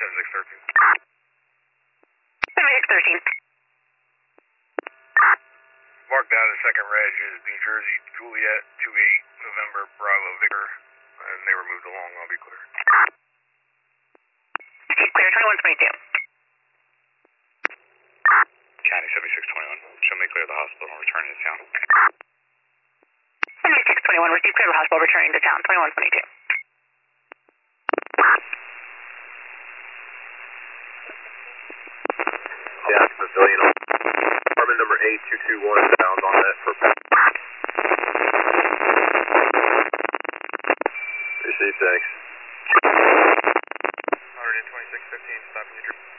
7613. 7613. Mark down the second reg is New Jersey, Juliet, 28, November, Bravo, Victor, and they were moved along, I'll be clear. Clear 2122. County 7621, show me clear the hospital and returning to town. 7621, receive clear of hospital, returning to town, 2122. Yeah, civilian. Apartment number 8221 bound on that for Receive, thanks. 12615, stopping your trip.